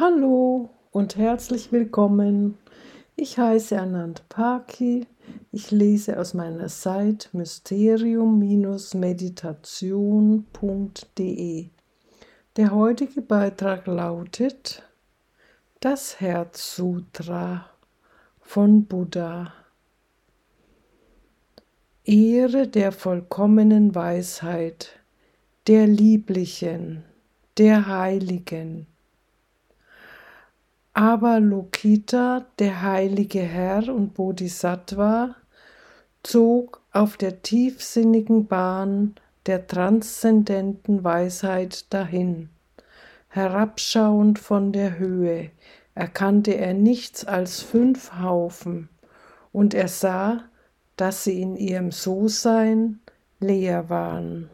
Hallo und herzlich willkommen. Ich heiße Anand Paki. Ich lese aus meiner Seite mysterium-meditation.de. Der heutige Beitrag lautet Das Herzsutra von Buddha. Ehre der vollkommenen Weisheit, der Lieblichen, der Heiligen. Avalokita, der heilige Herr und Bodhisattva, zog auf der tiefsinnigen Bahn der transzendenten Weisheit dahin. Herabschauend von der Höhe erkannte er nichts als 5 Haufen, und er sah, dass sie in ihrem So-Sein leer waren.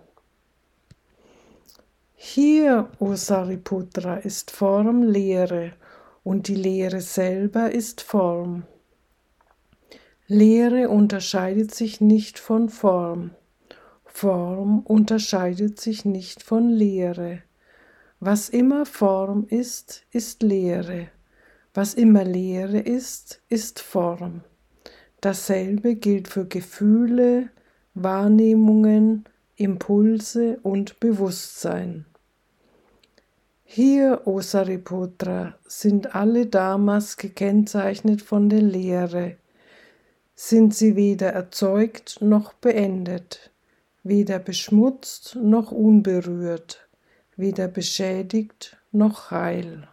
Hier, o Sariputra, ist Form Leere, und die Leere selber ist Form. Leere unterscheidet sich nicht von Form. Form unterscheidet sich nicht von Leere. Was immer Form ist, ist Leere. Was immer Leere ist, ist Form. Dasselbe gilt für Gefühle, Wahrnehmungen, Impulse und Bewusstsein. Hier, o Sariputra, sind alle Dharmas gekennzeichnet von der Leere. Sind sie weder erzeugt noch beendet, weder beschmutzt noch unberührt, weder beschädigt noch heil.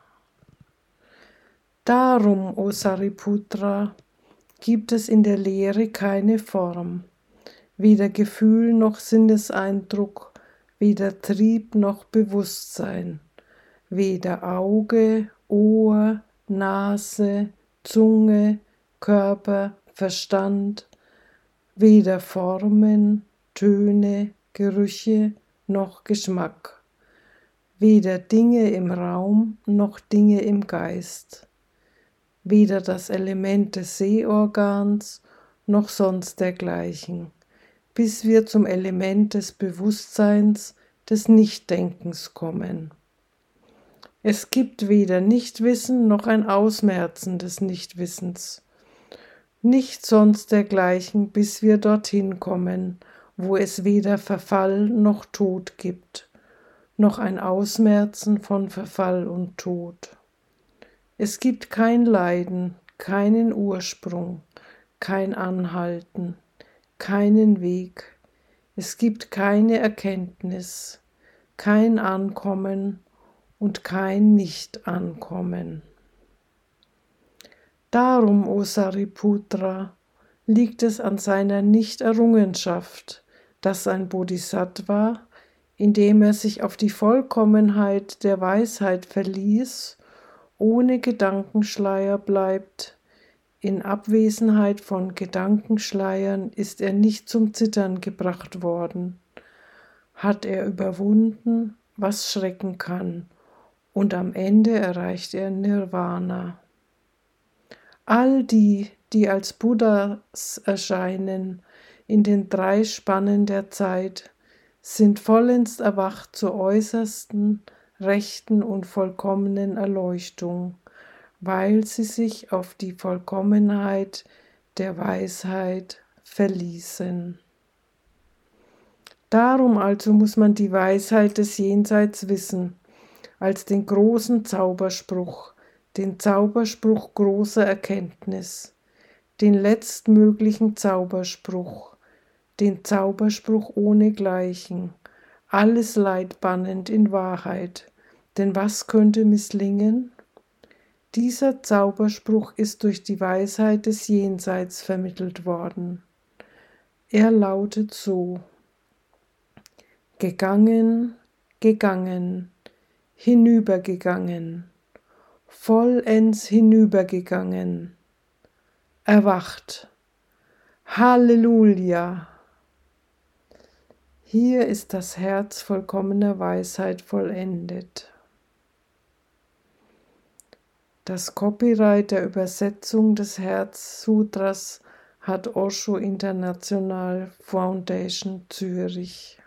Darum, o Sariputra, gibt es in der Leere keine Form, weder Gefühl noch Sinneseindruck, weder Trieb noch Bewusstsein. Weder Auge, Ohr, Nase, Zunge, Körper, Verstand, weder Formen, Töne, Gerüche noch Geschmack, weder Dinge im Raum noch Dinge im Geist, weder das Element des Sehorgans noch sonst dergleichen, bis wir zum Element des Bewusstseins, des Nichtdenkens kommen. Es gibt weder Nichtwissen noch ein Ausmerzen des Nichtwissens, nicht sonst dergleichen, bis wir dorthin kommen, wo es weder Verfall noch Tod gibt, noch ein Ausmerzen von Verfall und Tod. Es gibt kein Leiden, keinen Ursprung, kein Anhalten, keinen Weg. Es gibt keine Erkenntnis, kein Ankommen und kein Nicht-Ankommen. Darum, o Sariputra, liegt es an seiner Nicht-Errungenschaft, dass ein Bodhisattva, indem er sich auf die Vollkommenheit der Weisheit verließ, ohne Gedankenschleier bleibt. In Abwesenheit von Gedankenschleiern ist er nicht zum Zittern gebracht worden. Hat er überwunden, was schrecken kann, und am Ende erreicht er Nirvana. All die, die als Buddhas erscheinen, in den 3 Spannen der Zeit, sind vollends erwacht zur äußersten, rechten und vollkommenen Erleuchtung, weil sie sich auf die Vollkommenheit der Weisheit verließen. Darum also muss man die Weisheit des Jenseits wissen, als den großen Zauberspruch, den Zauberspruch großer Erkenntnis, den letztmöglichen Zauberspruch, den Zauberspruch ohnegleichen, alles Leid bannend in Wahrheit, denn was könnte misslingen? Dieser Zauberspruch ist durch die Weisheit des Jenseits vermittelt worden. Er lautet so: Gegangen, gegangen, hinübergegangen, vollends hinübergegangen, erwacht. Halleluja! Hier ist das Herz vollkommener Weisheit vollendet. Das Copyright der Übersetzung des Herzsutras hat Osho International Foundation Zürich.